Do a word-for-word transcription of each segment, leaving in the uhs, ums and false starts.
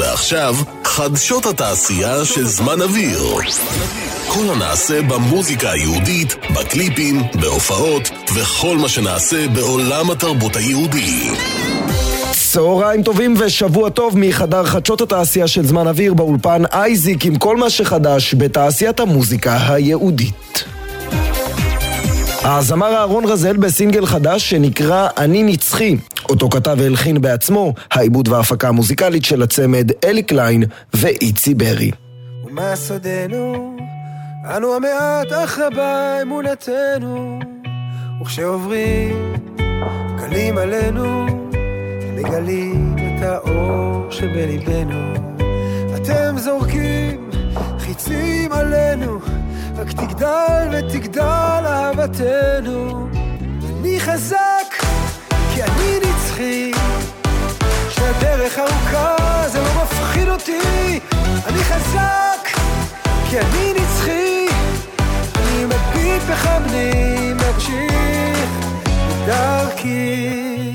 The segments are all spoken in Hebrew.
ועכשיו, חדשות התעשייה של זמן אוויר. כל הנעשה במוזיקה היהודית, בקליפים, בהופעות, וכל מה שנעשה בעולם התרבות היהודי. צהריים טובים ושבוע טוב מחדר חדשות התעשייה של זמן אוויר, באולפן אייזיק עם כל מה שחדש בתעשיית המוזיקה היהודית. הזמר אהרון רזל בסינגל חדש שנקרא אני נצחי, אותו כתב והלחין בעצמו, העיבוד וההפקה המוזיקלית של הצמד אלי קליין ואיצי ברי. ומה סודנו? אנו המעט אחבה אמונתנו, וכשעוברים גלים עלינו מגלים את האור שבליבנו. אתם זורקים חיצים עלינו, רק תגדל ותגדל אהבתנו. אני חזק כי אני נצחי, שהדרך ארוכה זה לא מפחיד אותי. אני חזק כי אני נצחי, אני מביט בחמני ממשיך בדרכי.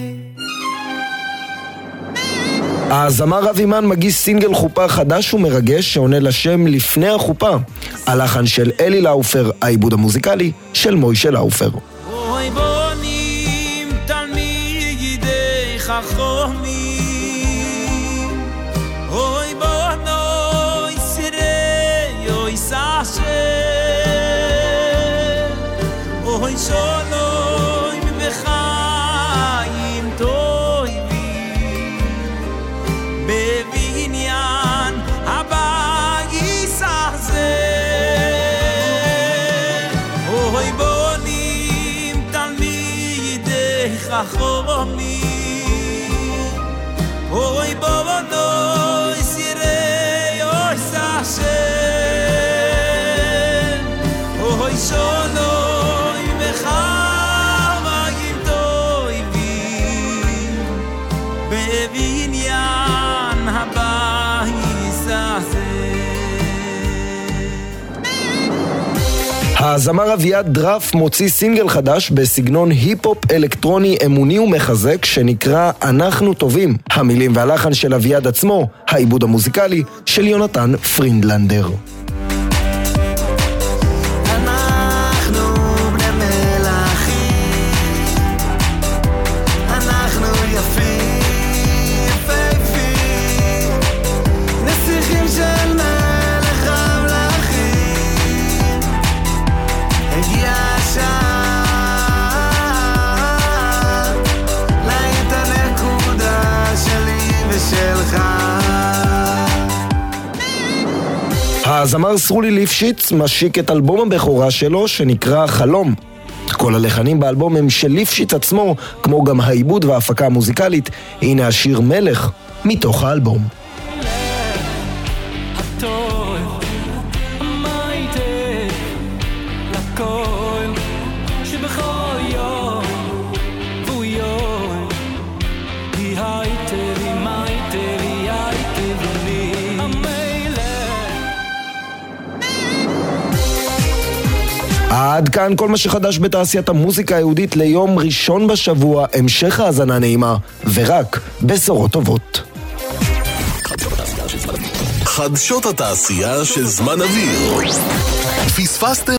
הזמר אבימן מגיש סינגל חופה חדש ומרגש שעונה לשם לפני החופה, הלחן של אלי לאופר, העיבוד המוזיקלי של מוישה לאופר. אוי בונים תלמידי חכמים, אוי בונוי סירי אוי סשה, אוי שולוי מבחיים טובים בבניין הבייס הזה. אוי בונים תלמידי חכמים, אוי בונוי סירי אוי סשה, אוי שולוי מבחיים טובים בבניין הבייס הזה. הזמר אביעד דרף מוציא סינגל חדש בסגנון היפ-הופ אלקטרוני אמוני ומחזק שנקרא אנחנו טובים. המילים והלחן של אביעד עצמו, העיבוד המוזיקלי של יונתן פרינדלנדר. הזמר סרולי ליפשיץ משיק את אלבום הבכורה שלו שנקרא חלום. כל הלחנים באלבום הם של ליפשיץ עצמו, כמו גם העיבוד וההפקה המוזיקלית. הנה השיר מלך מתוך האלבום. עד כאן כל מה שחדש בתעשיית המוזיקה היהודית ליום ראשון בשבוע. המשך האזנה נעימה ורק בשורות טובות. חדשות התעשייה של זמן אוויר. פספסתם?